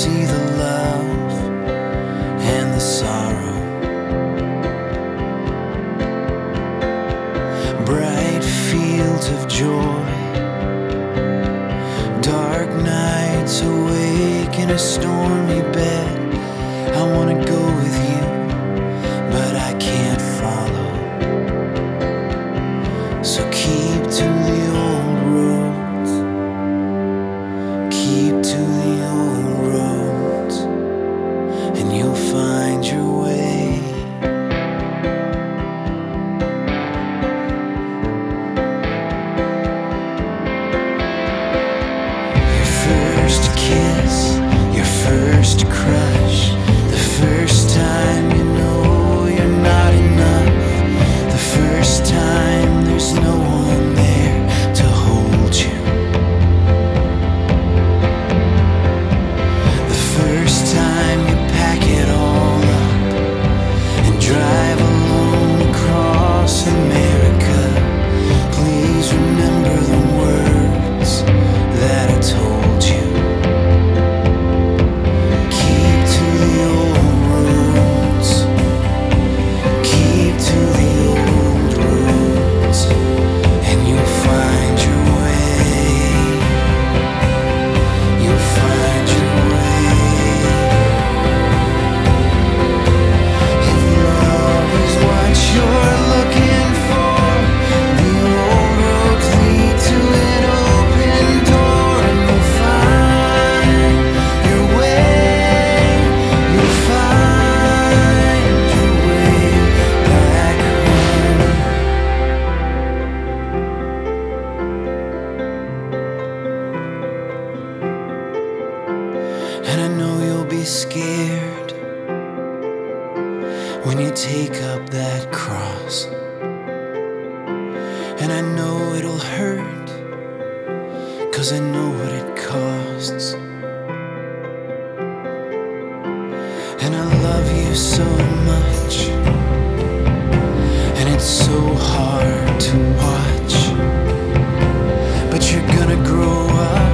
see the love and the sorrow. Bright fields of joy, dark nights awake in a stormy bed. I wanna go with you, but I can't follow. So keep to the old roads, keep to the old roads, and you'll find your way. Your first kiss, your first crush, the first time you know you're not enough, the first time there's no one there to hold you, the first time you pack it all up and drive alone across America. Please remember the words that I told you. Keep to the old roads, keep to the old roads, and you'll find your way. You'll find your way. If love is what you're looking for, the old roads lead to an open door, and you'll find your way. You'll find your way back home. And I know you'll be scared when you take up that cross, and I know it'll hurt, 'cause I know what it costs. And I love you so much, and it's so hard to watch, but you're gonna grow up